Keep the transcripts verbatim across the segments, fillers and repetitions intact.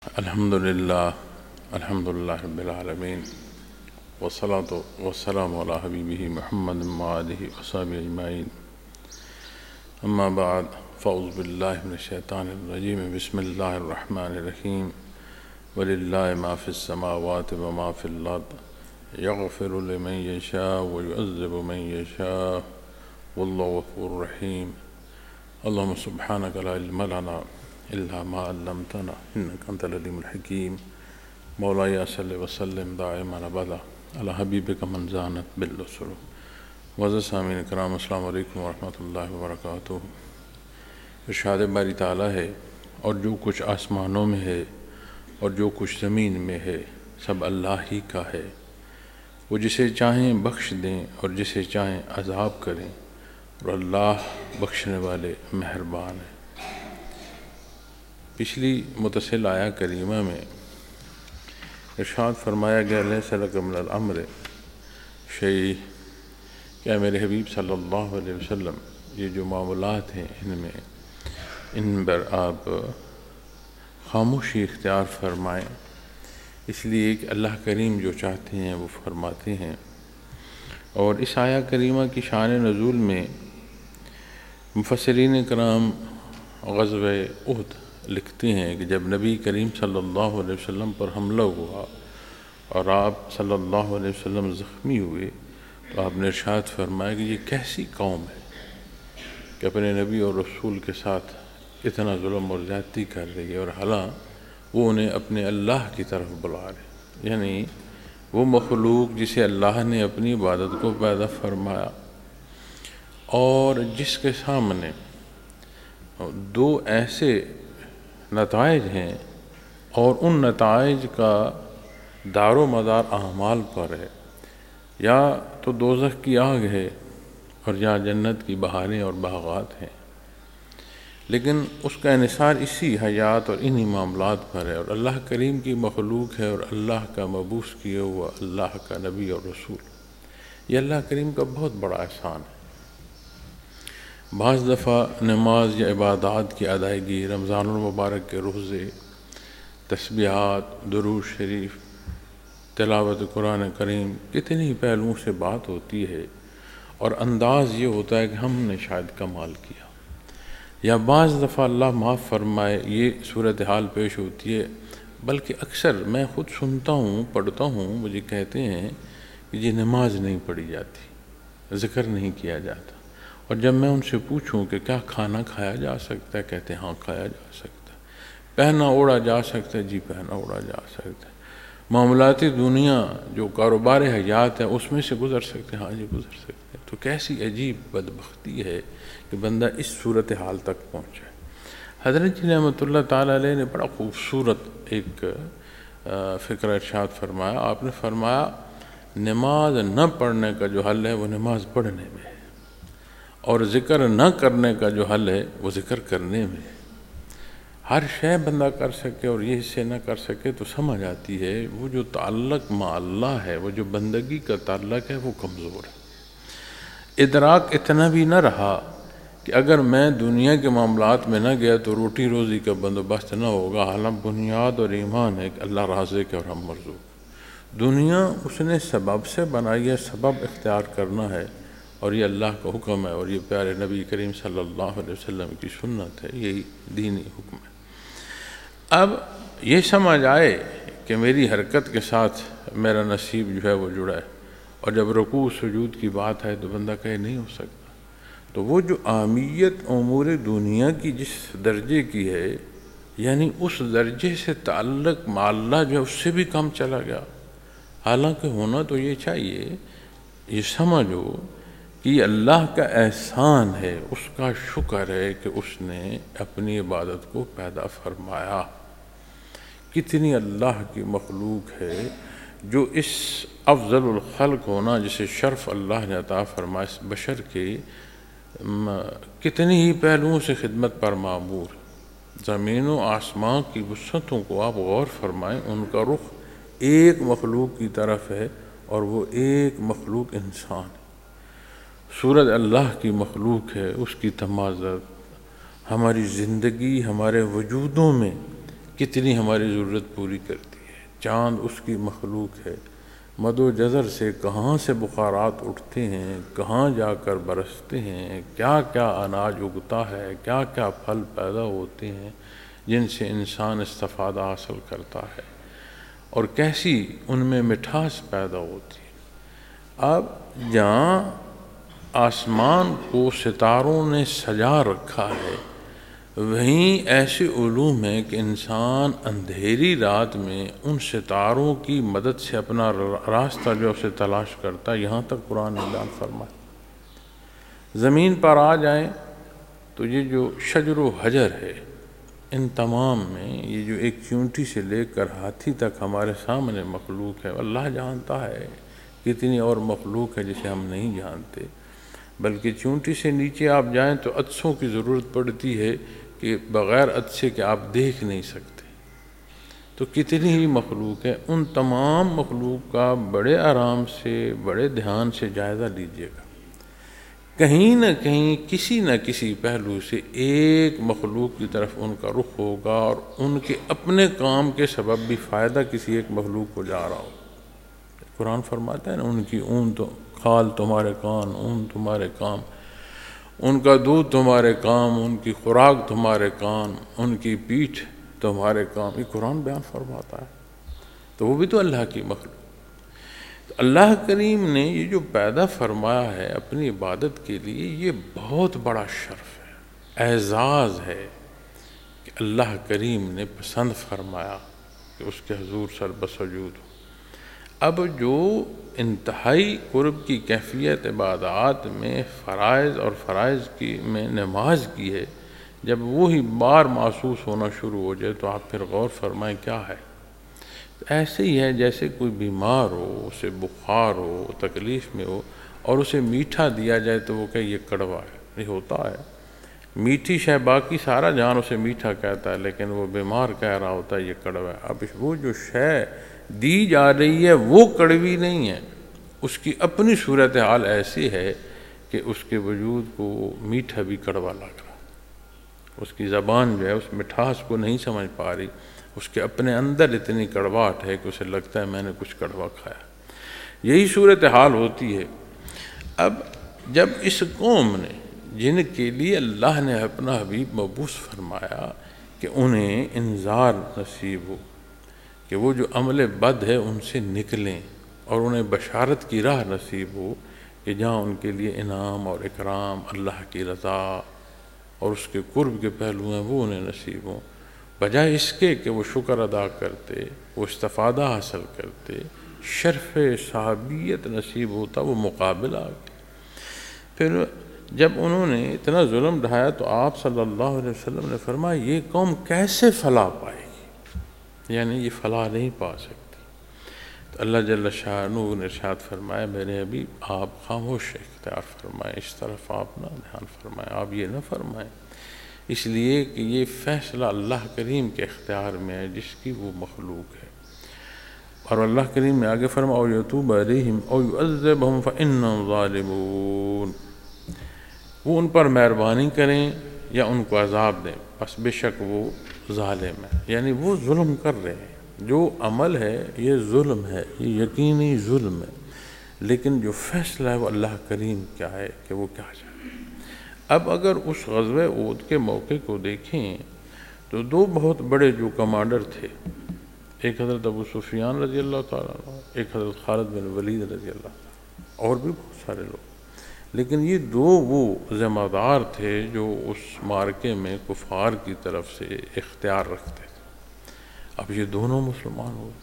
الحمد لله الحمد لله رب العالمين والصلاة والسلام على حبيبه محمد وآله وصحبه أجمعين. أما بعد فأعوذ بالله من الشيطان الرجيم. بسم الله الرحمن الرحيم. ولله ما في السماوات وما في الأرض يغفر لمن يشاء ويعذب من يشاء والله غفور رحيم. اللهم سبحانك لا علم لنا إلا ما علمتنا إنك أنت العليم الحكيم. مولاي صل وسلم دائما أبدا على حبيبك من زانت بالرسل. معزز سامعین اکرام، السلام علیکم ورحمۃ اللہ وبرکاتہ. ارشاد باری تعالیٰ ہے، اور جو کچھ آسمانوں میں ہے اور جو کچھ زمین میں ہے سب اللہ ہی کا ہے. وہ جسے چاہیں بخش دیں اور جسے چاہیں عذاب کریں، اور اللہ بخشنے والے مہربان ہیں. پچھلی متصل آیا کریمہ میں ارشاد فرمایا گیا لیس لک من الامر شیء، کیا میرے حبیب صلی اللہ علیہ وسلم یہ جو معاملات ہیں ان میں ان پر آپ خاموشی اختیار فرمائیں، اس لیے کہ اللہ کریم جو چاہتے ہیں وہ فرماتے ہیں. اور اس آیا کریمہ کی شان نزول میں مفسرین کرام غزوہ احد لکھتے ہیں کہ جب نبی کریم صلی اللہ علیہ وسلم پر حملہ ہوا اور آپ صلی اللہ علیہ وسلم زخمی ہوئے تو آپ نے ارشاد فرمایا کہ یہ کیسی قوم ہے کہ اپنے نبی اور رسول کے ساتھ اتنا ظلم اور زیادتی کر رہی ہے، اور حالاں وہ انہیں اپنے اللہ کی طرف بلا رہے. یعنی وہ مخلوق جسے اللہ نے اپنی عبادت کو پیدا فرمایا اور جس کے سامنے دو ایسے نتائج ہیں اور ان نتائج کا دار و مدار اعمال پر ہے، یا تو دوزخ کی آگ ہے اور یا جنت کی بہاریں اور باغات ہیں، لیکن اس کا انحصار اسی حیات اور انہی معاملات پر ہے، اور اللہ کریم کی مخلوق ہے اور اللہ کا مبعوث کیا ہوا اللہ کا نبی اور رسول. یہ اللہ کریم کا بہت بڑا احسان ہے. بعض دفعہ نماز یا عبادات کی ادائیگی، رمضان المبارک کے روزے، تسبیحات، درود شریف، تلاوت قرآن کریم، کتنی ہی پہلوؤں سے بات ہوتی ہے اور انداز یہ ہوتا ہے کہ ہم نے شاید کمال کیا، یا بعض دفعہ اللہ معاف فرمائے یہ صورتحال پیش ہوتی ہے. بلکہ اکثر میں خود سنتا ہوں، پڑھتا ہوں، مجھے کہتے ہیں کہ یہ نماز نہیں پڑھی جاتی، ذکر نہیں کیا جاتا. اور جب میں ان سے پوچھوں کہ کیا کھانا کھایا جا سکتا ہے، کہتے ہیں ہاں کھایا جا سکتا ہے. پہنا اوڑھا جا سکتا ہے، جی پہنا اوڑھا جا سکتا ہے. معاملاتی دنیا جو کاروبار حیات ہے اس میں سے گزر سکتے ہیں، ہاں جی گزر سکتے ہیں. تو کیسی عجیب بدبختی ہے کہ بندہ اس صورتحال تک پہنچا ہے. حضرت جی رحمۃ اللہ تعالیٰ علیہ نے بڑا خوبصورت ایک فکر ارشاد فرمایا. آپ نے فرمایا نماز نہ پڑھنے کا جو حل ہے وہ نماز پڑھنے میں ہے، اور ذکر نہ کرنے کا جو حل ہے وہ ذکر کرنے میں. ہر شے بندہ کر سکے اور یہ حصے نہ کر سکے تو سمجھ آتی ہے وہ جو تعلق مع اللہ ہے، وہ جو بندگی کا تعلق ہے وہ کمزور ہے. ادراک اتنا بھی نہ رہا کہ اگر میں دنیا کے معاملات میں نہ گیا تو روٹی روزی کا بندوبست نہ ہوگا. حالانکہ بنیاد اور ایمان ہے کہ اللہ رازق ہے اور ہم مرزوق. دنیا اس نے سبب سے بنائی ہے، سبب اختیار کرنا ہے، اور یہ اللہ کا حکم ہے، اور یہ پیارے نبی کریم صلی اللہ علیہ وسلم کی سنت ہے، یہی دینی حکم ہے. اب یہ سمجھ آئے کہ میری حرکت کے ساتھ میرا نصیب جو ہے وہ جڑا ہے، اور جب رکوع سجود کی بات ہے تو بندہ کہے نہیں ہو سکتا. تو وہ جو عامیت امور دنیا کی جس درجے کی ہے، یعنی اس درجے سے تعلق مع اللہ جو ہے اس سے بھی کم چلا گیا. حالانکہ ہونا تو یہ چاہیے، یہ سمجھو کہ یہ اللہ کا احسان ہے، اس کا شکر ہے کہ اس نے اپنی عبادت کو پیدا فرمایا. کتنی اللہ کی مخلوق ہے جو اس افضل الخلق ہونا جسے شرف اللہ نے عطا فرمایا، اس بشر کے کتنی ہی پہلوؤں سے خدمت پر معمور. زمین و آسمان کی وسعتوں کو آپ غور فرمائیں، ان کا رخ ایک مخلوق کی طرف ہے اور وہ ایک مخلوق انسان ہے. سورت اللہ کی مخلوق ہے، اس کی تمازت ہماری زندگی، ہمارے وجودوں میں کتنی ہماری ضرورت پوری کرتی ہے، چاند اس کی مخلوق ہے، مد و جزر سے کہاں سے بخارات اٹھتے ہیں، کہاں جا کر برستے ہیں، کیا کیا اناج اگتا ہے، کیا کیا پھل پیدا ہوتے ہیں جن سے انسان استفادہ حاصل کرتا ہے، اور کیسی ان میں مٹھاس پیدا ہوتی ہے۔ اب جہاں آسمان کو ستاروں نے سجا رکھا ہے، وہیں ایسے علوم ہیں کہ انسان اندھیری رات میں ان ستاروں کی مدد سے اپنا راستہ جو اسے تلاش کرتا ہے، یہاں تک قرآن نے بیان فرمایا۔ زمین پر آ جائیں تو یہ جو شجر و حجر ہے، ان تمام میں یہ جو ایک چونٹی سے لے کر ہاتھی تک ہمارے سامنے مخلوق ہے، اللہ جانتا ہے کتنی اور مخلوق ہے جسے ہم نہیں جانتے، بلکہ چونٹی سے نیچے آپ جائیں تو عدسوں کی ضرورت پڑتی ہے کہ بغیر عدسے کے آپ دیکھ نہیں سکتے، تو کتنی ہی مخلوق ہے۔ ان تمام مخلوق کا بڑے آرام سے، بڑے دھیان سے جائزہ لیجیے گا، کہیں نہ کہیں کسی نہ کسی پہلو سے ایک مخلوق کی طرف ان کا رخ ہوگا، اور ان کے اپنے کام کے سبب بھی فائدہ کسی ایک مخلوق کو جا رہا ہو۔ قرآن فرماتا ہے نا، ان کی اون تو کھال تمہارے کان، اون تمہارے کام، ان کا دودھ تمہارے کام، ان کی خوراک تمہارے کان، ان کی پیٹھ تمہارے کام، یہ قرآن بیان فرماتا ہے۔ تو وہ بھی تو اللہ کی مخلوق۔ اللہ کریم نے یہ جو پیدا فرمایا ہے اپنی عبادت کے لیے، یہ بہت بڑا شرف ہے، اعزاز ہے کہ اللہ کریم نے پسند فرمایا کہ اس کے حضور سر بسجود ہو۔ اب جو انتہائی قرب کی کیفیت عبادات میں فرائض اور فرائض کی میں نماز کی ہے، جب وہی بار محسوس ہونا شروع ہو جائے تو آپ پھر غور فرمائیں کیا ہے۔ ایسے ہی ہے جیسے کوئی بیمار ہو، اسے بخار ہو، تکلیف میں ہو، اور اسے میٹھا دیا جائے تو وہ کہ یہ کڑوا ہے۔ یہ ہوتا ہے، میٹھی شے باقی سارا جان اسے میٹھا کہتا ہے، لیکن وہ بیمار کہہ رہا ہوتا ہے یہ کڑوا ہے۔ اب وہ جو شے دی جا رہی ہے وہ کڑوی نہیں ہے، اس کی اپنی صورتحال ایسی ہے کہ اس کے وجود کو میٹھا بھی کڑوا لگ رہا، اس کی زبان جو ہے اس مٹھاس کو نہیں سمجھ پا رہی، اس کے اپنے اندر اتنی کڑواہٹ ہے کہ اسے لگتا ہے میں نے کچھ کڑوا کھایا۔ یہی صورتحال ہوتی ہے۔ اب جب اس قوم نے، جن کے لیے اللہ نے اپنا حبیب مبعوث فرمایا کہ انہیں انذار نصیب ہو کہ وہ جو عمل بد ہے ان سے نکلیں، اور انہیں بشارت کی راہ نصیب ہو کہ جہاں ان کے لیے انعام اور اکرام، اللہ کی رضا اور اس کے قرب کے پہلو ہیں، وہ انہیں نصیب ہوں، بجائے اس کے کہ وہ شکر ادا کرتے، وہ استفادہ حاصل کرتے، شرف صحابیت نصیب ہوتا، وہ مقابل آ گئے۔ پھر جب انہوں نے اتنا ظلم ڈھایا تو آپ صلی اللہ علیہ وسلم نے فرمایا یہ قوم کیسے فلاح پائے گی، یعنی یہ فلاح نہیں پا سکتی۔ تو اللہ جل شانہ نے ارشاد فرمایا میرے حبیب آپ خاموش اختیار فرمائیں، اس طرف آپ نہ دھیان فرمائیں، آپ یہ نہ فرمائیں، اس لیے کہ یہ فیصلہ اللہ کریم کے اختیار میں ہے جس کی وہ مخلوق ہے۔ اور اللہ کریم نے آگے فرمایا او یتوب علیہم او یعذبہم فإنہم ظالمون، وہ ان پر مہربانی کریں یا ان کو عذاب دیں، پس بے شک وہ ظالم ہے، یعنی وہ ظلم کر رہے ہیں۔ جو عمل ہے یہ ظلم ہے، یہ یقینی ظلم ہے، لیکن جو فیصلہ ہے وہ اللہ کریم کیا ہے کہ وہ کیا چاہے۔ اب اگر اس غزوہ احد کے موقع کو دیکھیں تو دو بہت بڑے جو کمانڈر تھے، ایک حضرت ابو سفیان رضی اللہ تعالیٰ عنہ، ایک حضرت خالد بن ولید رضی اللہ تعالیٰ، اور بھی بہت سارے لوگ، لیکن یہ دو وہ ذمہ دار تھے جو اس مارکے میں کفار کی طرف سے اختیار رکھتے تھے۔ اب یہ دونوں مسلمان ہوئے،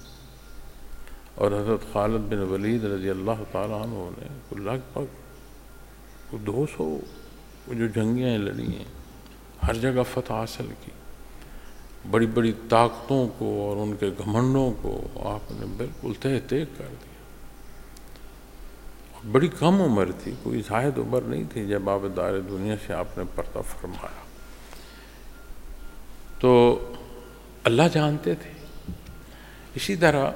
اور حضرت خالد بن ولید رضی اللہ تعالیٰ عنہ نے لگ بھگ دو سو جو جنگیں لڑی ہیں، ہر جگہ فتح حاصل کی، بڑی بڑی طاقتوں کو اور ان کے گھمنڈوں کو آپ نے بالکل تہ تہ کر دیا۔ بڑی کم عمر تھی، کوئی زائد عمر نہیں تھی جب آپ دار دنیا سے آپ نے پردہ فرمایا۔ تو اللہ جانتے تھے۔ اسی طرح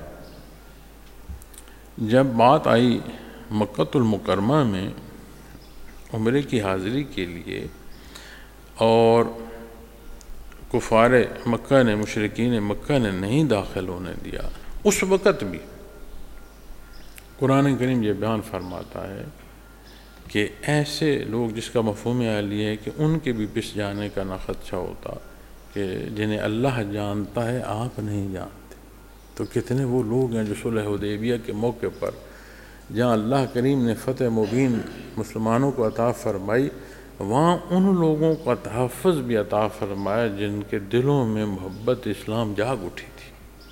جب بات آئی مکۃ المکرمہ میں عمرے کی حاضری کے لیے، اور کفار مکہ نے، مشرکین مکہ نے نہیں داخل ہونے دیا، اس وقت بھی قرآن کریم یہ بیان فرماتا ہے کہ ایسے لوگ جس کا مفہوم عالی ہے کہ ان کے بھی پس جانے کا نہ خدشہ ہوتا، کہ جنہیں اللہ جانتا ہے آپ نہیں جانتے۔ تو کتنے وہ لوگ ہیں جو صلح حدیبیہ کے موقع پر جہاں اللہ کریم نے فتح مبین مسلمانوں کو عطا فرمائی، وہاں ان لوگوں کا تحفظ بھی عطا فرمایا جن کے دلوں میں محبت اسلام جاگ اٹھی تھی۔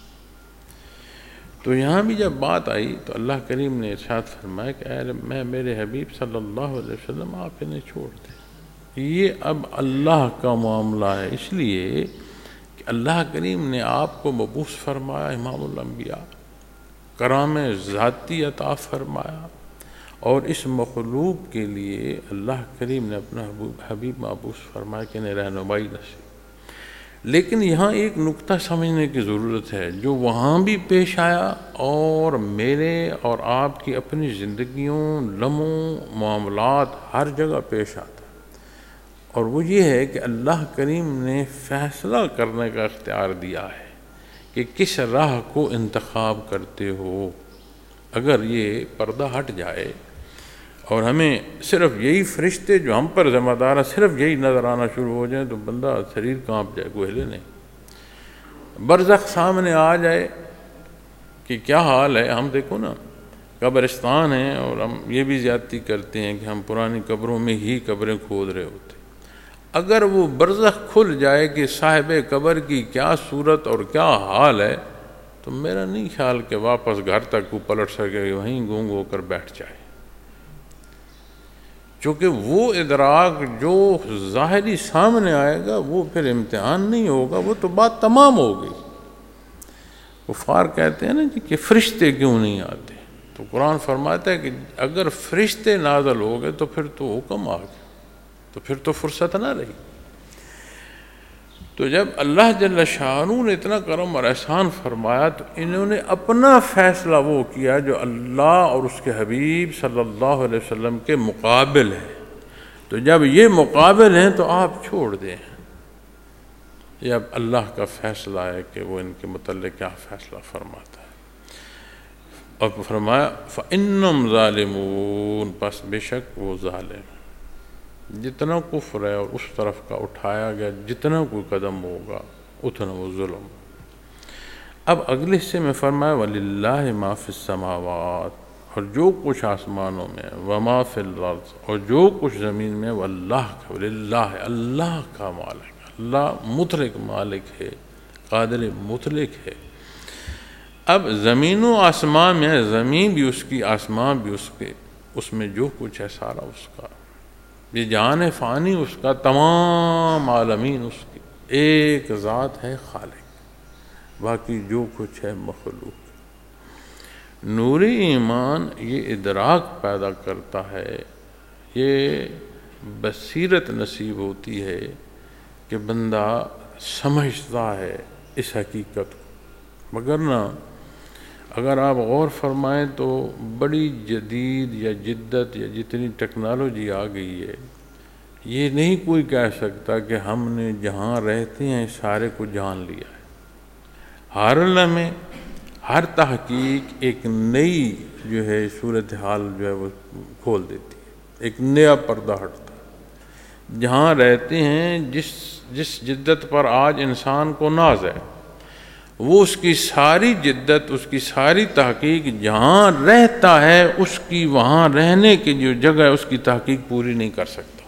تو یہاں بھی جب بات آئی تو اللہ کریم نے ارشاد فرمایا کہ اے میں میرے حبیب صلی اللہ علیہ وسلم آپ انہیں چھوڑ دیں، یہ اب اللہ کا معاملہ ہے، اس لیے کہ اللہ کریم نے آپ کو مبعوث فرمایا، امام الانبیاء، کرام ذاتی عطا فرمایا، اور اس مخلوق کے لیے اللہ کریم نے اپنا حبیب مبعوث فرمایا کہ انہیں رہنمائی نصیب۔ لیکن یہاں ایک نقطہ سمجھنے کی ضرورت ہے جو وہاں بھی پیش آیا اور میرے اور آپ کی اپنی زندگیوں، لمحوں، معاملات ہر جگہ پیش آتا، اور وہ یہ ہے کہ اللہ کریم نے فیصلہ کرنے کا اختیار دیا ہے کہ کس راہ کو انتخاب کرتے ہو۔ اگر یہ پردہ ہٹ جائے اور ہمیں صرف یہی فرشتے جو ہم پر ذمہ دار ہیں صرف یہی نظر آنا شروع ہو جائیں تو بندہ شریر کانپ جائے، کوئی ہلے نہیں۔ برزخ سامنے آ جائے کہ کیا حال ہے، ہم دیکھو نا قبرستان ہیں اور ہم یہ بھی زیادتی کرتے ہیں کہ ہم پرانی قبروں میں ہی قبریں کھود رہے ہوتے۔ اگر وہ برزخ کھل جائے کہ صاحب قبر کی کیا صورت اور کیا حال ہے، تو میرا نہیں خیال کہ واپس گھر تک کو پلٹ سکے، وہیں گونگ ہو کر بیٹھ جائے، چونکہ وہ ادراک جو ظاہری سامنے آئے گا وہ پھر امتحان نہیں ہوگا، وہ تو بات تمام ہو گئی۔ کفار کہتے ہیں نا جی کہ فرشتے کیوں نہیں آتے، تو قرآن فرماتا ہے کہ اگر فرشتے نازل ہو گئے تو پھر تو حکم آ گیا، تو پھر تو فرصت نہ رہی۔ تو جب اللہ جل شانہ نے اتنا کرم اور احسان فرمایا تو انہوں نے اپنا فیصلہ وہ کیا جو اللہ اور اس کے حبیب صلی اللہ علیہ وسلم کے مقابل ہے۔ تو جب یہ مقابل ہیں تو آپ چھوڑ دیں، یہ اب اللہ کا فیصلہ ہے کہ وہ ان کے متعلق کیا فیصلہ فرماتا ہے۔ اور فرمایا فَإِنَّمْ ظَالِمُونَ، پس بے شک وہ ظالم، جتنا کفر ہے اور اس طرف کا اٹھایا گیا جتنا کوئی قدم ہوگا اتنا وہ ظلم۔ اب اگلے حصے میں فرمایا وَلِلَّهِ مَا فِي السَّمَاوَاتِ، اور جو کچھ آسمانوں میں، وَمَا فِي الْأَرْضِ، اور جو کچھ زمین میں، وَاللَّهِ کا، وَلِلَّهِ، اللہ کا مالک، اللہ مطلق مالک ہے، قادر مطلق ہے۔ اب زمین و آسمان میں، زمین بھی اس کی، آسمان بھی اس کے، اس میں جو کچھ ہے سارا اس کا، یہ جہان فانی اس کا، تمام عالمین اس کی، ایک ذات ہے خالق، باقی جو کچھ ہے مخلوق۔ نور ایمان یہ ادراک پیدا کرتا ہے، یہ بصیرت نصیب ہوتی ہے کہ بندہ سمجھتا ہے اس حقیقت کو، مگر نہ اگر آپ غور فرمائیں تو بڑی جدید یا جدت یا جتنی ٹیکنالوجی آ گئی ہے، یہ نہیں کوئی کہہ سکتا کہ ہم نے جہاں رہتے ہیں سارے کو جان لیا ہے۔ ہر لمحے ہر تحقیق ایک نئی جو ہے صورتحال جو ہے وہ کھول دیتی ہے، ایک نیا پردہ ہٹتا ہے۔ جہاں رہتے ہیں، جس جس جدت پر آج انسان کو ناز ہے، وہ اس کی ساری جدت، اس کی ساری تحقیق جہاں رہتا ہے اس کی وہاں رہنے کی جو جگہ ہے اس کی تحقیق پوری نہیں کر سکتا،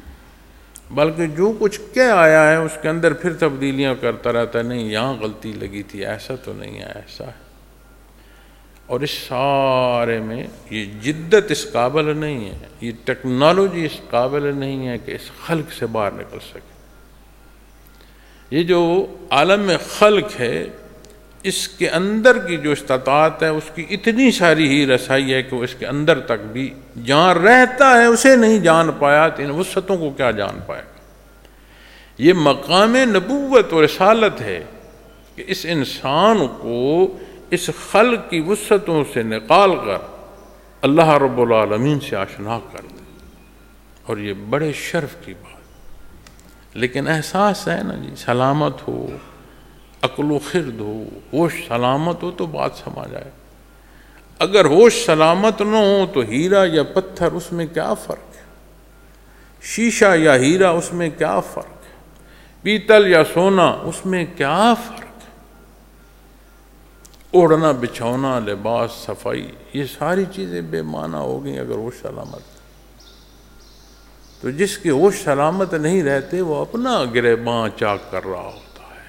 بلکہ جو کچھ کیا آیا ہے اس کے اندر پھر تبدیلیاں کرتا رہتا ہے، نہیں یہاں غلطی لگی تھی، ایسا تو نہیں ہے، ایسا ہے۔ اور اس سارے میں یہ جدت اس قابل نہیں ہے، یہ ٹیکنالوجی اس قابل نہیں ہے کہ اس خلق سے باہر نکل سکے۔ یہ جو عالم خلق ہے اس کے اندر کی جو استطاعت ہے اس کی اتنی ساری ہی رسائی ہے کہ وہ اس کے اندر تک بھی جہاں رہتا ہے اسے نہیں جان پایا تو ان وسعتوں کو کیا جان پائے گا۔ یہ مقام نبوت اور رسالت ہے کہ اس انسان کو اس خلق کی وسعتوں سے نکال کر اللہ رب العالمین سے آشنا کر دے، اور یہ بڑے شرف کی بات۔ لیکن احساس ہے نا جی، سلامت ہو، عقل و خرد ہو، ہوش سلامت ہو تو بات سمجھ آئے۔ اگر ہوش سلامت نہ ہو تو ہیرا یا پتھر اس میں کیا فرق ہے، شیشہ یا ہیرا اس میں کیا فرق ہے، پیتل یا سونا اس میں کیا فرق ہے، اوڑھنا بچھونا لباس صفائی یہ ساری چیزیں بے معنی ہو گئیں اگر ہوش سلامت۔ تو جس کے ہوش سلامت نہیں رہتے وہ اپنا گریباں چاک کر رہا ہوتا ہے،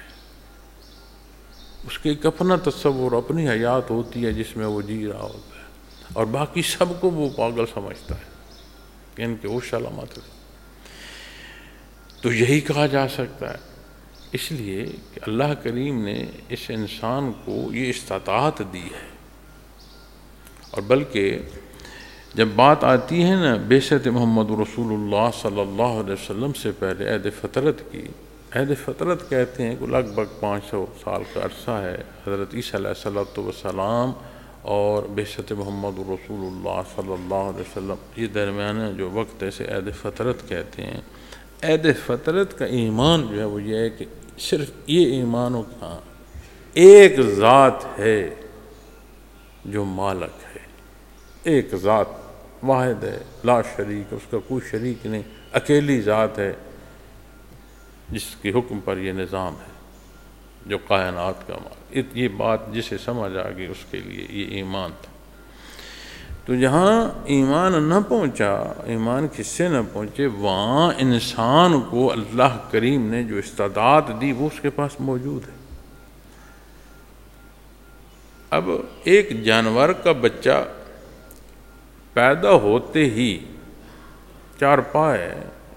اس کے ایک اپنا تصور، اپنی حیات ہوتی ہے جس میں وہ جی رہا ہوتا ہے، اور باقی سب کو وہ پاگل سمجھتا ہے کہ ان کے ہوش سلامت ہے۔ تو یہی کہا جا سکتا ہے، اس لیے کہ اللہ کریم نے اس انسان کو یہ استطاعت دی ہے۔ اور بلکہ جب بات آتی ہے نا بعثت محمد رسول اللہ صلی اللہ علیہ وسلم سے پہلے عہد فطرت کی، عہد فطرت کہتے ہیں کہ لگ بھگ پانچ سو سال کا عرصہ ہے حضرت عیسیٰ علیہ الصلوۃ والسلام اور بعثت محمد رسول اللہ صلی اللہ علیہ وسلم، یہ درمیانہ جو وقت ہے اسے عہد فطرت کہتے ہیں۔ عہد فطرت کا ایمان جو ہے وہ یہ ہے کہ صرف یہ ایمان ہو کہ ہاں ایک ذات ہے جو مالک ہے، ایک ذات واحد ہے، لا شریک، اس کا کوئی شریک نہیں، اکیلی ذات ہے جس کے حکم پر یہ نظام ہے جو کائنات کا مالک۔ یہ بات جسے سمجھ آ گئی اس کے لیے یہ ایمان تھا۔ تو جہاں ایمان نہ پہنچا، ایمان کس سے نہ پہنچے، وہاں انسان کو اللہ کریم نے جو استعداد دی وہ اس کے پاس موجود ہے۔ اب ایک جانور کا بچہ پیدا ہوتے ہی چار پائے،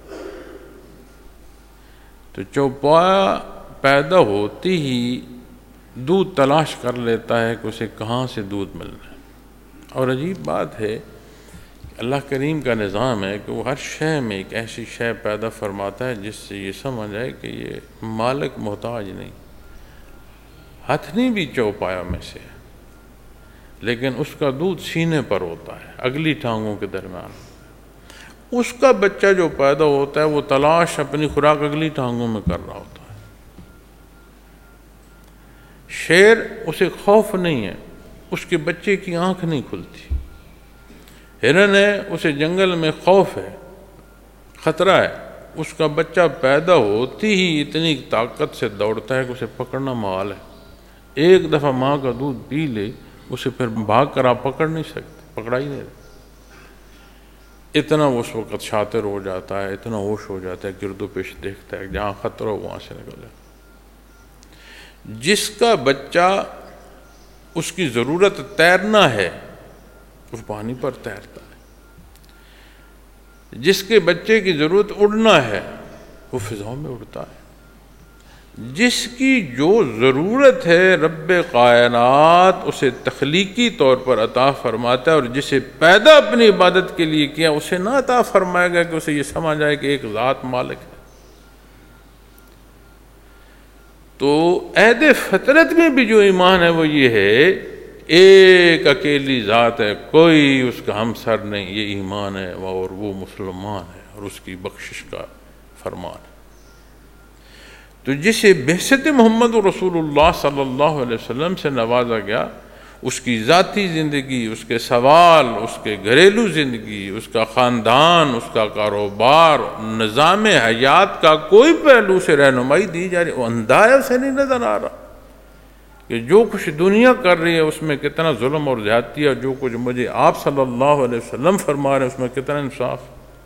تو چوپایا پیدا ہوتے ہی دودھ تلاش کر لیتا ہے کہ اسے کہاں سے دودھ ملنا ہے۔ اور عجیب بات ہے اللہ کریم کا نظام ہے کہ وہ ہر شے میں ایک ایسی شے پیدا فرماتا ہے جس سے یہ سمجھ آئے کہ یہ مالک محتاج نہیں۔ ہتھنی بھی چوپایا میں سے ہے لیکن اس کا دودھ سینے پر ہوتا ہے، اگلی ٹانگوں کے درمیان۔ اس کا بچہ جو پیدا ہوتا ہے وہ تلاش اپنی خوراک اگلی ٹانگوں میں کر رہا ہوتا ہے۔ شیر اسے خوف نہیں ہے، اس کے بچے کی آنکھ نہیں کھلتی۔ ہرن ہے، اسے جنگل میں خوف ہے، خطرہ ہے، اس کا بچہ پیدا ہوتی ہی اتنی طاقت سے دوڑتا ہے کہ اسے پکڑنا محال ہے۔ ایک دفعہ ماں کا دودھ پی لے اسے پھر بھاگ کر آپ پکڑ نہیں سکتے، پکڑا ہی نہیں۔ اتنا وہ اس وقت شاطر ہو جاتا ہے، اتنا ہوش ہو جاتا ہے، گرد و پیش دیکھتا ہے، جہاں خطرہ ہو وہاں سے نکل جاتا ہے۔ جس کا بچہ اس کی ضرورت تیرنا ہے وہ پانی پر تیرتا ہے، جس کے بچے کی ضرورت اڑنا ہے وہ فضاؤں میں اڑتا ہے۔ جس کی جو ضرورت ہے رب کائنات اسے تخلیقی طور پر عطا فرماتا ہے، اور جسے پیدا اپنی عبادت کے لیے کیا اسے نہ عطا فرمائے گا کہ اسے یہ سمجھ آئے کہ ایک ذات مالک ہے۔ تو عہد فطرت میں بھی جو ایمان ہے وہ یہ ہے ایک اکیلی ذات ہے، کوئی اس کا ہمسر نہیں، یہ ایمان ہے، اور وہ مسلمان ہے اور اس کی بخشش کا فرمان ہے۔ تو جسے بعثت محمد رسول اللہ صلی اللہ علیہ وسلم سے نوازا گیا، اس کی ذاتی زندگی، اس کے سوال، اس کے گھریلو زندگی، اس کا خاندان، اس کا کاروبار، نظام حیات کا کوئی پہلو سے رہنمائی دی جا رہی، وہ اندھا ہے، اسے نہیں نظر آ رہا کہ جو کچھ دنیا کر رہی ہے اس میں کتنا ظلم اور زیادتی ہے، اور جو کچھ مجھے آپ صلی اللہ علیہ وسلم فرما رہے ہیں اس میں کتنا انصاف۔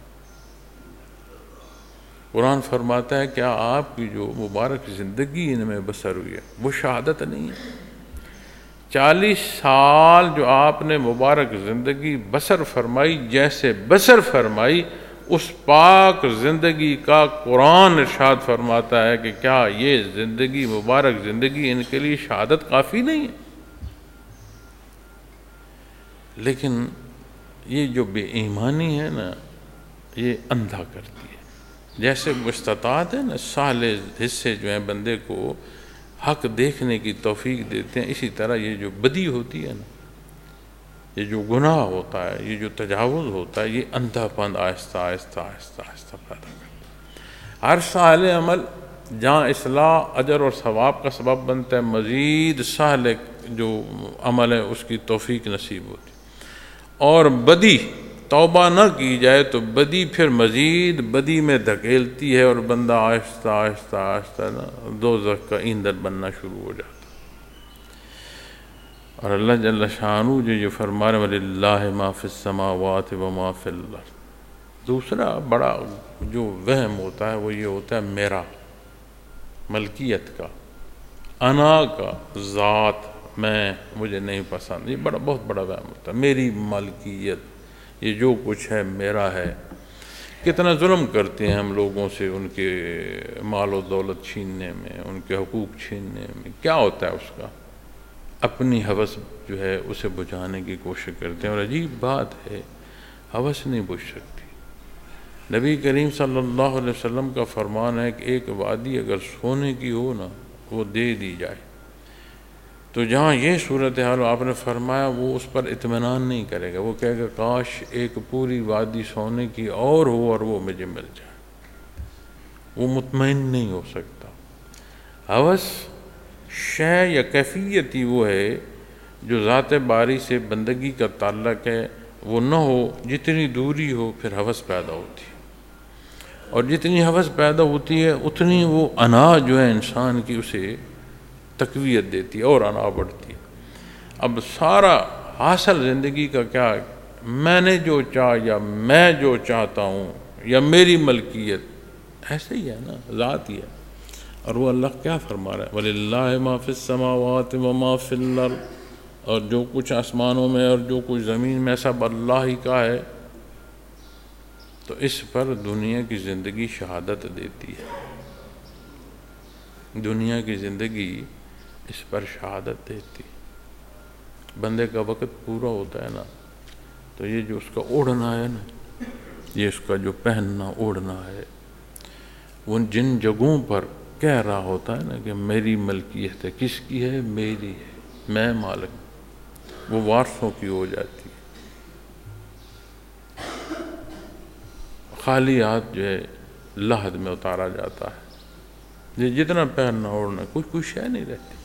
قرآن فرماتا ہے کیا آپ کی جو مبارک زندگی ان میں بسر ہوئی ہے وہ شہادت نہیں ہے؟ چالیس سال جو آپ نے مبارک زندگی بسر فرمائی، جیسے بسر فرمائی اس پاک زندگی کا قرآن ارشاد فرماتا ہے کہ کیا یہ زندگی مبارک زندگی ان کے لیے شہادت کافی نہیں ہے؟ لیکن یہ جو بے ایمانی ہے نا یہ اندھا کرتی ہے۔ جیسے استطاعت ہے نا، سالے حصے جو ہیں بندے کو حق دیکھنے کی توفیق دیتے ہیں، اسی طرح یہ جو بدی ہوتی ہے نا، یہ جو گناہ ہوتا ہے، یہ جو تجاوز ہوتا ہے، یہ اندھا پن آہستہ آہستہ آہستہ آہستہ پیدا کرتا ہے۔ ہر صالح عمل جہاں اصلاح اجر اور ثواب کا سبب بنتا ہے، مزید صالح جو عمل ہے اس کی توفیق نصیب ہوتی، اور بدی توبہ نہ کی جائے تو بدی پھر مزید بدی میں دھکیلتی ہے، اور بندہ آہستہ آہستہ آہستہ نا دوزخ کا ایندھن بننا شروع ہو جاتا۔ اور اللہ جل شانہ جو یہ فرما رہے وَلِلَّهِ مَا فِي السَّمَاوَاتِ وَمَا فِي الْأَرْضِ۔ دوسرا بڑا جو وہم ہوتا ہے وہ یہ ہوتا ہے میرا، ملکیت کا، انا کا، ذات، میں، مجھے نہیں پسند، یہ بڑا بہت بڑا وہم ہوتا ہے، میری ملکیت، یہ جو کچھ ہے میرا ہے۔ کتنا ظلم کرتے ہیں ہم لوگوں سے ان کے مال و دولت چھیننے میں، ان کے حقوق چھیننے میں، کیا ہوتا ہے اس کا؟ اپنی ہوس جو ہے اسے بجھانے کی کوشش کرتے ہیں، اور عجیب بات ہے ہوس نہیں بجھ سکتی۔ نبی کریم صلی اللہ علیہ وسلم کا فرمان ہے کہ ایک وادی اگر سونے کی ہو نا وہ دے دی جائے، تو جہاں یہ صورتحال آپ نے فرمایا وہ اس پر اطمینان نہیں کرے گا، وہ کہے گا کاش ایک پوری وادی سونے کی اور ہو اور وہ مجھے مل جائے، وہ مطمئن نہیں ہو سکتا۔ ہوس شے یا کیفیت ہی وہ ہے جو ذات باری سے بندگی کا تعلق ہے، وہ نہ ہو جتنی دوری ہو پھر ہوس پیدا ہوتی ہے، اور جتنی ہوس پیدا ہوتی ہے اتنی وہ انا جو ہے انسان کی اسے تقویت دیتی ہے اور انا بڑھتی ہے۔ اب سارا حاصل زندگی کا کیا ہے؟ میں نے جو چاہ یا میں جو چاہتا ہوں یا میری ملکیت، ایسے ہی ہے نا، ذات ہی ہے۔ اور وہ اللہ کیا فرما رہا ہے وَلِلَّهِ مَا فِي السَّمَاوَاتِ وَمَا فِي الْأَرْضِ، اور جو کچھ آسمانوں میں اور جو کچھ زمین میں سب اللہ ہی کا ہے۔ تو اس پر دنیا کی زندگی شہادت دیتی ہے، دنیا کی زندگی اس پر شہادت دیتی ہے۔ بندے کا وقت پورا ہوتا ہے نا تو یہ جو اس کا اوڑھنا ہے نا، یہ اس کا جو پہننا اوڑھنا ہے، وہ جن جگہوں پر کہہ رہا ہوتا ہے نا کہ میری ملکیت ہے، کس کی ہے؟ میری ہے، میں مالک، وہ وارثوں کی ہو جاتی ہے۔ خالی ہاتھ جو ہے لحد میں اتارا جاتا ہے، یہ جتنا پہننا اوڑھنا کوئی کوئی شے نہیں رہتی۔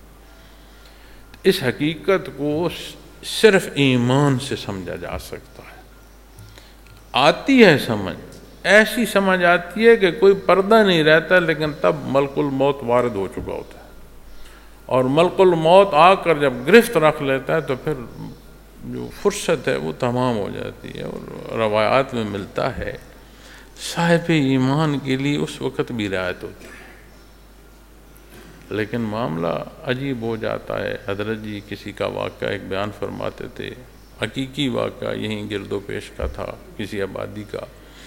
اس حقیقت کو صرف ایمان سے سمجھا جا سکتا ہے۔ آتی ہے سمجھ، ایسی سمجھ آتی ہے کہ کوئی پردہ نہیں رہتا، لیکن تب ملک الموت وارد ہو چکا ہوتا ہے، اور ملک الموت آ کر جب گرفت رکھ لیتا ہے تو پھر جو فرصت ہے وہ تمام ہو جاتی ہے۔ اور روایات میں ملتا ہے صاحب ایمان کے لیے اس وقت بھی رعایت ہوتی ہے، لیکن معاملہ عجیب ہو جاتا ہے۔ حضرت جی کسی کا واقعہ ایک بیان فرماتے تھے، حقیقی واقعہ یہیں گرد و پیش کا تھا، کسی آبادی کا،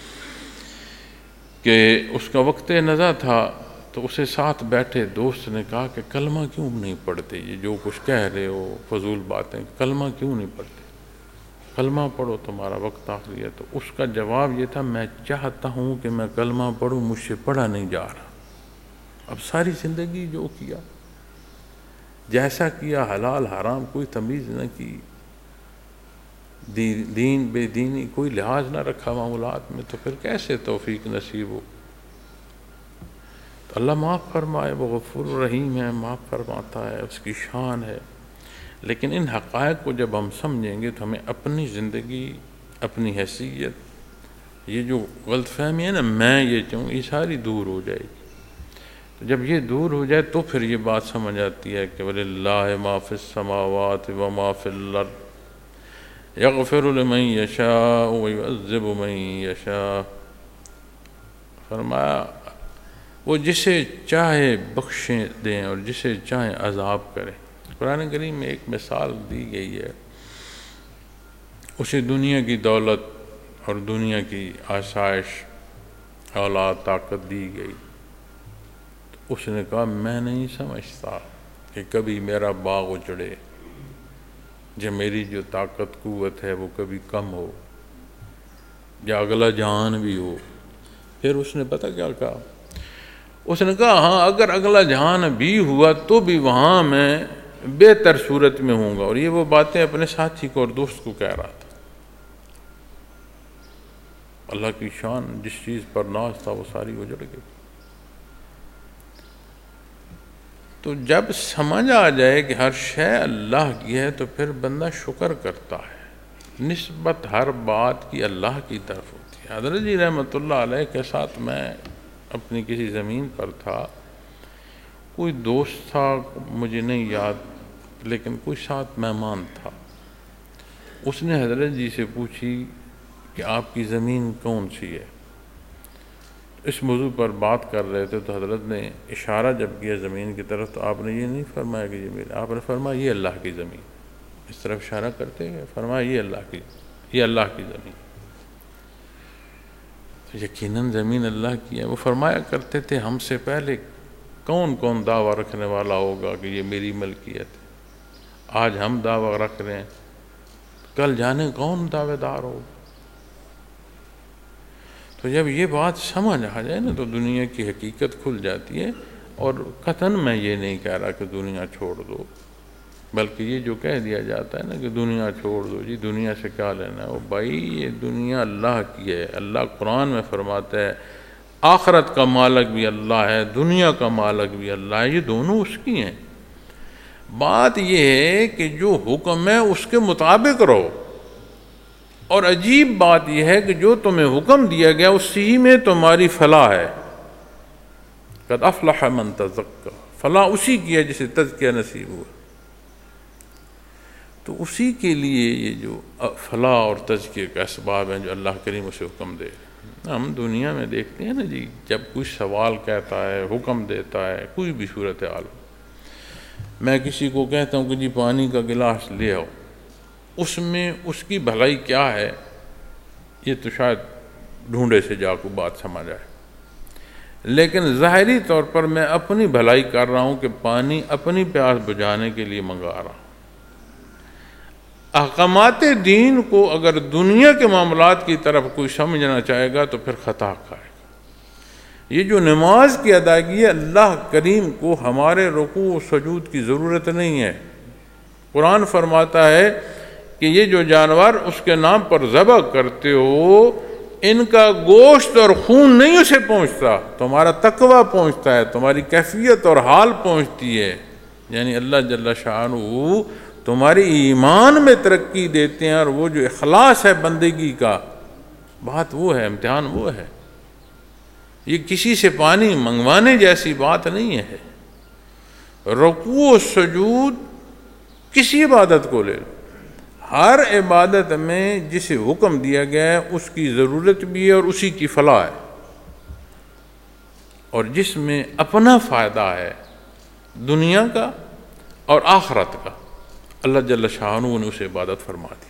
کہ اس کا وقت نزا تھا، تو اسے ساتھ بیٹھے دوست نے کہا کہ کلمہ کیوں نہیں پڑھتے؟ یہ جو کچھ کہہ رہے ہو فضول باتیں، کلمہ کیوں نہیں پڑھتے؟ کلمہ پڑھو، تمہارا وقت آخری ہے۔ تو اس کا جواب یہ تھا میں چاہتا ہوں کہ میں کلمہ پڑھوں، مجھ سے پڑھا نہیں جا رہا۔ اب ساری زندگی جو کیا، جیسا کیا، حلال حرام کوئی تمیز نہ کی، دین بے دینی کوئی لحاظ نہ رکھا معاملات میں، تو پھر کیسے توفیق نصیب ہو؟ تو اللہ معاف فرمائے، وہ غفور رحیم ہے، معاف فرماتا ہے، اس کی شان ہے۔ لیکن ان حقائق کو جب ہم سمجھیں گے تو ہمیں اپنی زندگی، اپنی حیثیت، یہ جو غلط فہمی ہے نا میں یہ چاہوں، یہ ساری دور ہو جائے گی۔ تو جب یہ دور ہو جائے تو پھر یہ بات سمجھ آتی ہے کہ وَلِلَّهِ مَا فِي السَّمَاوَاتِ وَمَا فِي الْأَرْضِ يَغْفِرُ لِمَن يَشَاءُ وَيُعَذِّبُ مَن يَشَاءُ۔ فرمایا وہ جسے چاہے بخشیں دیں اور جسے چاہے عذاب کریں۔ قرآن کریم میں ایک مثال دی گئی ہے، اسے دنیا کی دولت اور دنیا کی آسائش، اولاد، طاقت دی گئی، تو اس نے کہا میں نہیں سمجھتا کہ کبھی میرا باغ اجڑے، جب میری جو طاقت قوت ہے وہ کبھی کم ہو یا اگلا جہان بھی ہو۔ پھر اس نے پتہ کیا کہا؟ اس نے کہا ہاں اگر اگلا جہان بھی ہوا تو بھی وہاں میں بہتر صورت میں ہوں گا۔ اور یہ وہ باتیں اپنے ساتھی کو اور دوست کو کہہ رہا تھا۔ اللہ کی شان جس چیز پر ناز تھا وہ ساری اجڑ گئی۔ تو جب سمجھ آ جائے کہ ہر شے اللہ کی ہے تو پھر بندہ شکر کرتا ہے، نسبت ہر بات کی اللہ کی طرف ہوتی ہے۔ حضرت جی رحمۃ اللہ علیہ کے ساتھ میں اپنی کسی زمین پر تھا، کوئی دوست تھا مجھے نہیں یاد، لیکن کوئی ساتھ مہمان تھا، اس نے حضرت جی سے پوچھی کہ آپ کی زمین کون سی ہے؟ اس موضوع پر بات کر رہے تھے تو حضرت نے اشارہ جب کیا زمین کی طرف تو آپ نے یہ نہیں فرمایا کہ یہ میرے، آپ نے فرمایا یہ اللہ کی زمین، اس طرف اشارہ کرتے ہیں، فرمایا یہ اللہ کی یہ اللہ کی زمین۔ تو یقیناً زمین اللہ کی ہے۔ وہ فرمایا کرتے تھے ہم سے پہلے کون کون دعویٰ رکھنے والا ہوگا کہ یہ میری ملکیت ہے، آج ہم دعویٰ رکھ رہے ہیں، کل جانے کون دعوے دار ہوگا۔ تو جب یہ بات سمجھ آ جائے نا تو دنیا کی حقیقت کھل جاتی ہے۔ اور قطعاً میں یہ نہیں کہہ رہا کہ دنیا چھوڑ دو، بلکہ یہ جو کہہ دیا جاتا ہے نا کہ دنیا چھوڑ دو، جی دنیا سے کیا لینا ہے، وہ بھائی یہ دنیا اللہ کی ہے۔ اللہ قرآن میں فرماتا ہے آخرت کا مالک بھی اللہ ہے، دنیا کا مالک بھی اللہ ہے، یہ دونوں اس کی ہیں۔ بات یہ ہے کہ جو حکم ہے اس کے مطابق رہو، اور عجیب بات یہ ہے کہ جو تمہیں حکم دیا گیا اسی میں تمہاری فلاح ہے۔ قد افلح من تزکا، فلاح اسی کی ہے جسے تزکیہ نصیب ہوا۔ تو اسی کے لیے یہ جو فلاح اور تزکیے کا اسباب ہیں جو اللہ کریم اسے حکم دے۔ ہم دنیا میں دیکھتے ہیں نا جی، جب کوئی سوال کہتا ہے، حکم دیتا ہے، کوئی بھی صورتحال ہو، میں کسی کو کہتا ہوں کہ جی پانی کا گلاس لے آؤ، اس میں اس کی بھلائی کیا ہے یہ تو شاید ڈھونڈے سے جا کو بات سمجھ آئے، لیکن ظاہری طور پر میں اپنی بھلائی کر رہا ہوں کہ پانی اپنی پیاس بجھانے کے لیے منگا رہا ہوں۔ احکامات دین کو اگر دنیا کے معاملات کی طرف کوئی سمجھنا چاہے گا تو پھر خطا کھائے گا۔ یہ جو نماز کی ادائیگی ہے، اللہ کریم کو ہمارے رکوع و سجود کی ضرورت نہیں ہے۔ قرآن فرماتا ہے کہ یہ جو جانور اس کے نام پر ذبح کرتے ہو، ان کا گوشت اور خون نہیں اسے پہنچتا، تمہارا تقوی پہنچتا ہے، تمہاری کیفیت اور حال پہنچتی ہے۔ یعنی اللہ جل شانہ تمہاری ایمان میں ترقی دیتے ہیں، اور وہ جو اخلاص ہے بندگی کا، بات وہ ہے، امتحان وہ ہے۔ یہ کسی سے پانی منگوانے جیسی بات نہیں ہے۔ رکوع و سجود کسی عبادت کو لے لو، ہر عبادت میں جسے حکم دیا گیا ہے اس کی ضرورت بھی ہے اور اسی کی فلاح ہے، اور جس میں اپنا فائدہ ہے دنیا کا اور آخرت کا، اللہ جل شانہ نے اسے عبادت فرما دی۔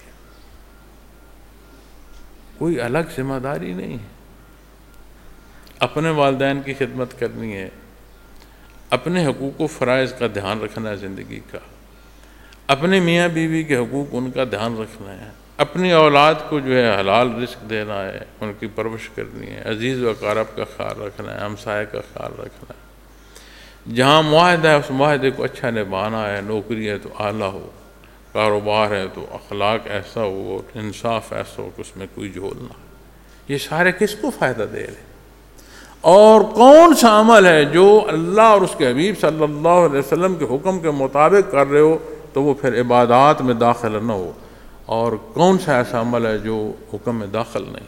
کوئی الگ ذمہ داری نہیں ہے۔ اپنے والدین کی خدمت کرنی ہے، اپنے حقوق و فرائض کا دھیان رکھنا ہے زندگی کا، اپنے میاں بیوی کے حقوق ان کا دھیان رکھنا ہے، اپنی اولاد کو جو ہے حلال رزق دینا ہے، ان کی پرورش کرنی ہے، عزیز و اقارب کا خیال رکھنا ہے، ہمسائے کا خیال رکھنا ہے، جہاں معاہدہ ہے اس معاہدے کو اچھا نبھانا ہے، نوکری ہے تو اعلیٰ ہو، کاروبار ہے تو اخلاق ایسا ہو، انصاف ایسا ہو کہ اس میں کوئی جھول نہ ہو۔ یہ سارے کس کو فائدہ دے رہے ہیں؟ اور کون سا عمل ہے جو اللہ اور اس کے حبیب صلی اللہ علیہ وسلم کے حکم کے مطابق کر رہے ہو تو وہ پھر عبادات میں داخل نہ ہو، اور کون سا ایسا عمل ہے جو حکم میں داخل نہیں؟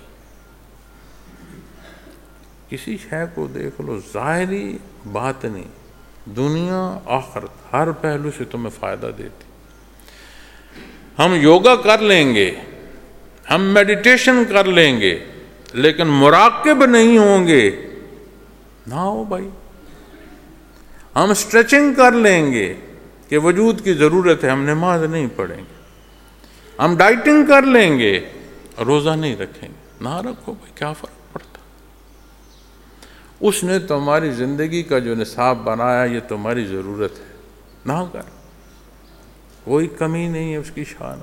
کسی شے کو دیکھ لو، ظاہری باطنی، دنیا آخرت، ہر پہلو سے تمہیں فائدہ دیتی۔ ہم یوگا کر لیں گے، ہم میڈیٹیشن کر لیں گے، لیکن مراقب نہیں ہوں گے نہ ہو بھائی۔ ہم سٹریچنگ کر لیں گے کہ وجود کی ضرورت ہے، ہم نماز نہیں پڑھیں گے۔ ہم ڈائٹنگ کر لیں گے، روزہ نہیں رکھیں گے، نہ رکھو بھائی، کیا فرق پڑتا؟ اس نے تمہاری زندگی کا جو نصاب بنایا یہ تمہاری ضرورت ہے، نہ کر، کوئی کمی نہیں ہے اس کی شان۔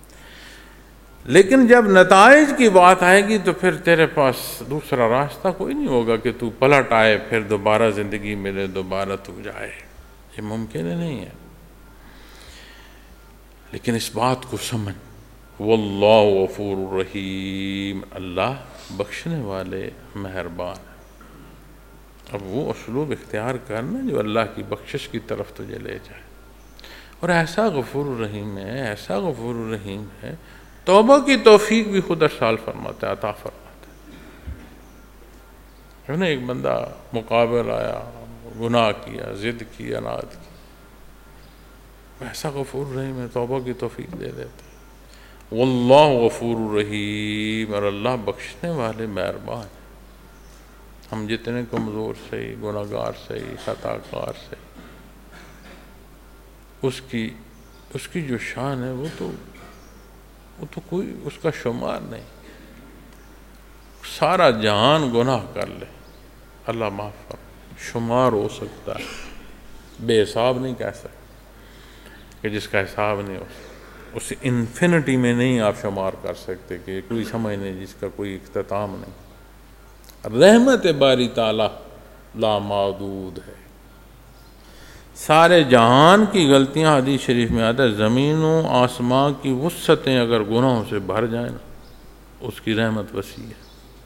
لیکن جب نتائج کی بات آئے گی تو پھر تیرے پاس دوسرا راستہ کوئی نہیں ہوگا کہ تو پلٹ آئے، پھر دوبارہ زندگی ملے، دوبارہ تو جائے، یہ ممکن نہیں ہے۔ لیکن اس بات کو سمجھ، واللہ غفور الرحیم، اللہ بخشنے والے مہربان ہے۔ اب وہ اسلوب اختیار کرنا جو اللہ کی بخشش کی طرف تجھے لے جائے، اور ایسا غفور الرحیم ہے، ایسا غفور الرحیم ہے، توبہ کی توفیق بھی خود ارسال فرماتا ہے، عطا فرماتا ہے۔ ایک بندہ مقابل آیا، گناہ کیا، ضد کی، اناد کی، ایسا غفور الرحیم ہے، توبہ کی توفیق دے دیتا ہے۔ واللہ غفور الرحیم، اور اللہ بخشنے والے مہربان ہے۔ ہم جتنے کمزور سے، گناہگار سے، خطا کار سے، اس کی اس کی جو شان ہے وہ تو وہ تو کوئی اس کا شمار نہیں۔ سارا جہان گناہ کر لے، اللہ معاف کر، شمار ہو سکتا ہے، بے حساب نہیں کہہ سکتے کہ جس کا حساب نہیں ہو سکتا، اس انفینٹی میں نہیں آپ شمار کر سکتے کہ کوئی سمجھ نہیں جس کا کوئی اختتام نہیں۔ رحمت باری تعالیٰ لامحدود ہے۔ سارے جہان کی غلطیاں، حدیث شریف میں آتا ہے، زمین و آسمان کی وسعتیں اگر گناہوں سے بھر جائیں نا، اس کی رحمت وسیع ہے۔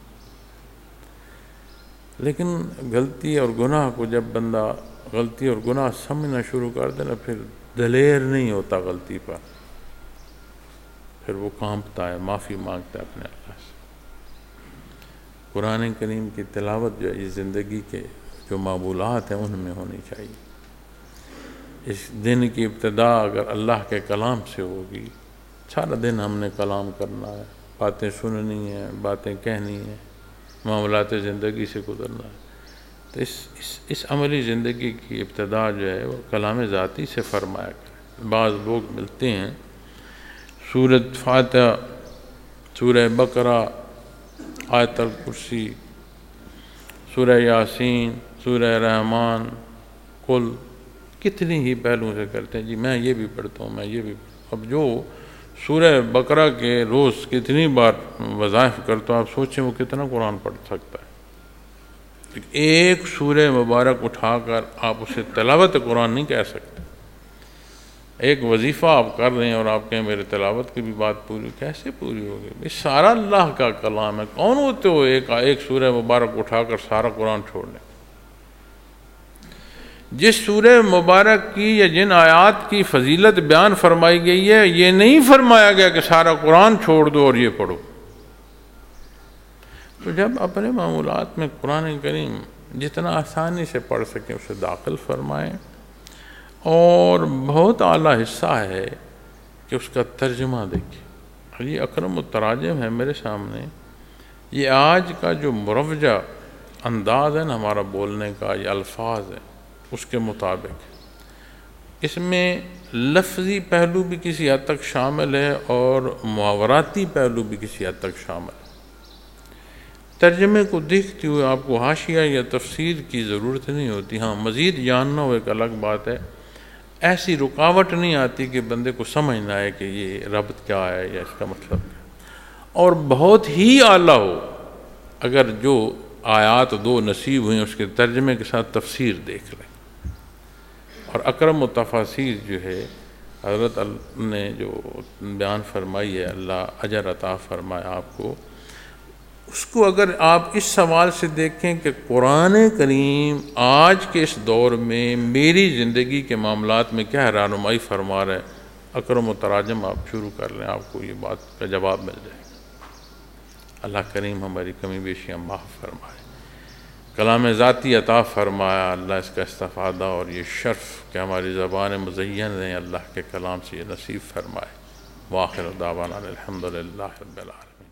لیکن غلطی اور گناہ کو جب بندہ غلطی اور گناہ سمجھنا شروع کر دے نا، پھر دلیر نہیں ہوتا غلطی پر، پھر وہ کانپتا ہے، معافی مانگتا ہے اپنے اللہ سے۔ قرآن کریم کی تلاوت جو ہے، اس زندگی کے جو معمولات ہیں ان میں ہونی چاہیے۔ اس دن کی ابتدا اگر اللہ کے کلام سے ہوگی، سارا دن ہم نے کلام کرنا ہے، باتیں سننی ہیں، باتیں کہنی ہیں، معاملات زندگی سے گزرنا ہے، تو اس اس اس عملی زندگی کی ابتدا جو ہے وہ کلام ذاتی سے فرمایا کرے۔ بعض لوگ ملتے ہیں سورۃ فاتحہ، سورہ بقرہ، آیت الکرسی، سورہ یاسین، سورہ رحمان، قل، کتنی ہی پہلوؤں سے کرتے ہیں، جی میں یہ بھی پڑھتا ہوں، میں یہ بھی پڑھتا ہوں۔ اب جو سورہ بقرہ کے روز کتنی بار وظائف کرتا ہوں، آپ سوچیں وہ کتنا قرآن پڑھ سکتا ہے۔ ایک سورہ مبارک اٹھا کر آپ اسے تلاوت قرآن نہیں کہہ سکتے۔ ایک وظیفہ آپ کر رہے ہیں اور آپ کہیں میرے تلاوت کی بھی بات پوری، کیسے پوری ہوگی؟ یہ سارا اللہ کا کلام ہے، کون ہوتے ہو ایک ایک سورہ مبارک اٹھا کر سارا قرآن چھوڑ لیں؟ جس سورہ مبارک کی یا جن آیات کی فضیلت بیان فرمائی گئی ہے، یہ نہیں فرمایا گیا کہ سارا قرآن چھوڑ دو اور یہ پڑھو۔ تو جب اپنے معمولات میں قرآن کریم جتنا آسانی سے پڑھ سکیں اسے داخل فرمائیں، اور بہت اعلیٰ حصہ ہے کہ اس کا ترجمہ دیکھیں۔ یہ اکرم التراجم ہے میرے سامنے، یہ آج کا جو مروجہ انداز ہے نا ہمارا بولنے کا، یہ الفاظ ہیں اس کے مطابق، اس میں لفظی پہلو بھی کسی حد تک شامل ہے اور محاوراتی پہلو بھی کسی حد تک شامل ہے۔ ترجمے کو دیکھتے ہوئے آپ کو حاشیہ یا تفسیر کی ضرورت نہیں ہوتی، ہاں مزید جاننا ہو ایک الگ بات ہے۔ ایسی رکاوٹ نہیں آتی کہ بندے کو سمجھ نہ آئے کہ یہ ربط کیا ہے یا اس کا مطلب کیا، اور بہت ہی اعلیٰ ہو اگر جو آیات دو نصیب ہوئیں اس کے ترجمے کے ساتھ تفسیر دیکھ لیں۔ اور اکرم التفاسیر جو ہے حضرت نے جو بیان فرمائی ہے، اللہ اجر عطا فرمائے آپ کو، اس کو اگر آپ اس سوال سے دیکھیں کہ قرآن کریم آج کے اس دور میں میری زندگی کے معاملات میں کیا رہنمائی فرما رہا ہے، اکرم و تراجم آپ شروع کر لیں، آپ کو یہ بات کا جواب مل جائے گا۔ اللہ کریم ہماری کمی بیشیاں معاف فرمائے، کلام ذاتی عطا فرمایا، اللہ اس کا استفادہ اور یہ شرف کہ ہماری زبان مزین رہیں اللہ کے کلام سے یہ نصیب فرمائے۔ وآخر دعوانا الحمدللہ رب العالمین۔